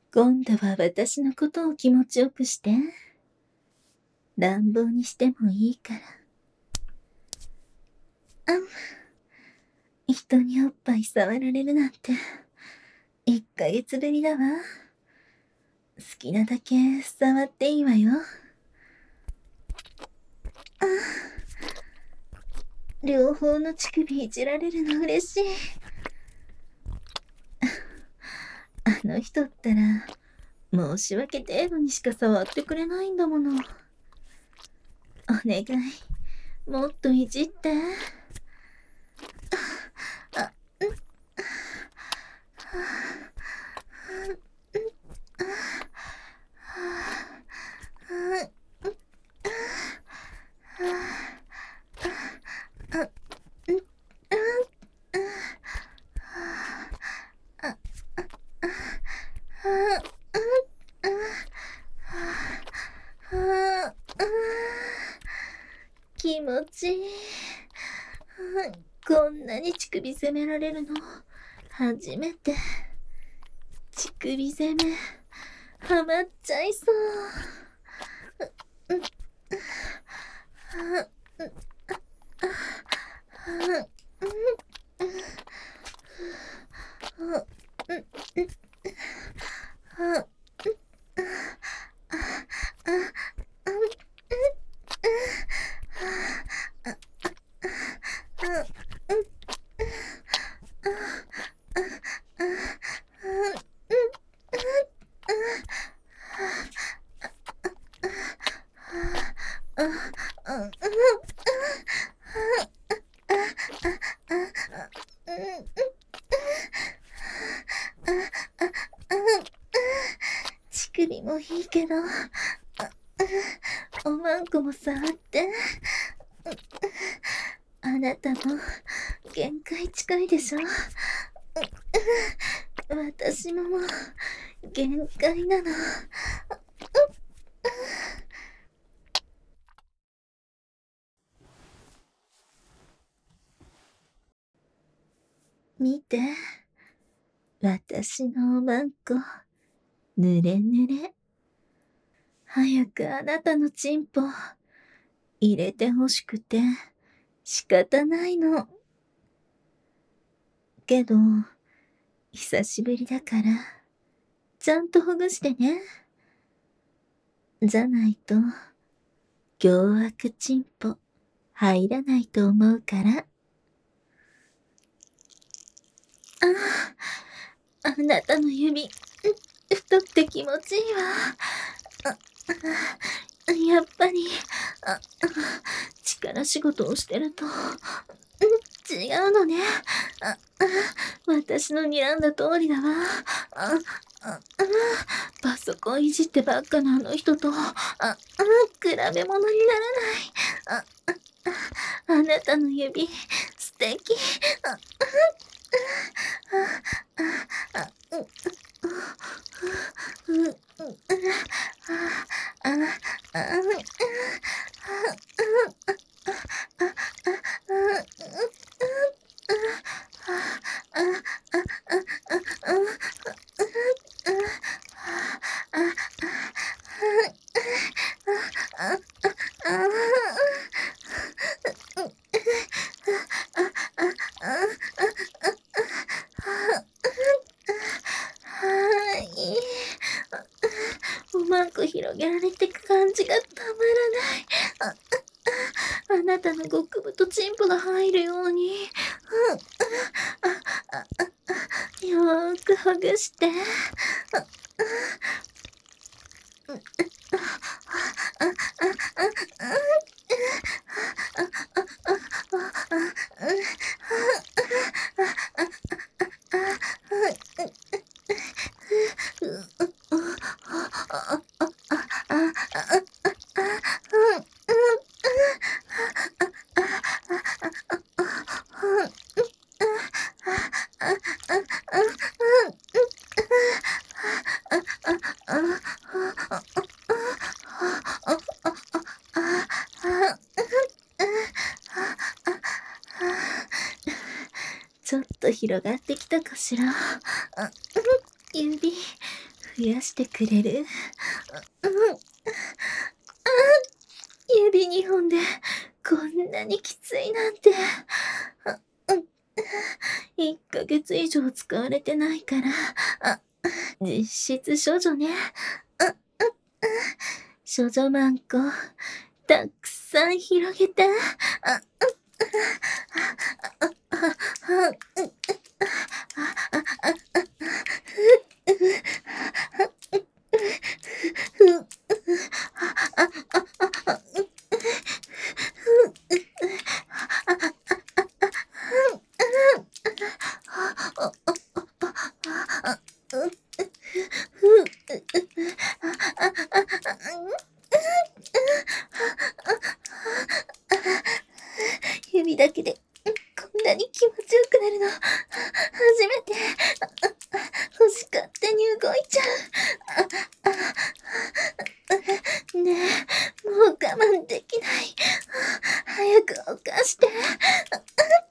今度は私のことを気持ちよくして。乱暴にしてもいいから。人におっぱい触られるなんて、1ヶ月ぶりだわ。好きなだけ触っていいわよ。両方の乳首いじられるの嬉しい。あの人ったら、申し訳程度にしか触ってくれないんだもの。お願い、もっといじって。気持ちいい。こんなに乳首責められるの初めて。乳首責めハマっちゃいそう。乳首もいいけど、おまんこも触って。あなたも限界近いでしょ。私ももう限界なの。見て、私のおまんこ、ぬれぬれ。早くあなたのチンポ入れてほしくて仕方ないの。けど、久しぶりだから、ちゃんとほぐしてね。じゃないと、凶悪チンポ入らないと思うから。あなたの指、太って気持ちいいわ。やっぱり、力仕事をしてると、違うのね。私の睨んだ通りだわ。パソコンいじってばっかなあの人と、比べ物にならない。あなたの指、素敵。うまく広げられてく感じがたまらない。あなたの極太チンポが入るように、よーくほぐして。ちょっと広がってきたかしら。指、 増やしてくれる？指2本でこんなにきついなんて。1ヶ月以上使われてないから、実質処女ね。処女マンコ、たくさん広げて。指だけでこんなに気持ちよくなるの初めて。欲し勝手に動いちゃう。ねえ、もう我慢できない。早く犯して。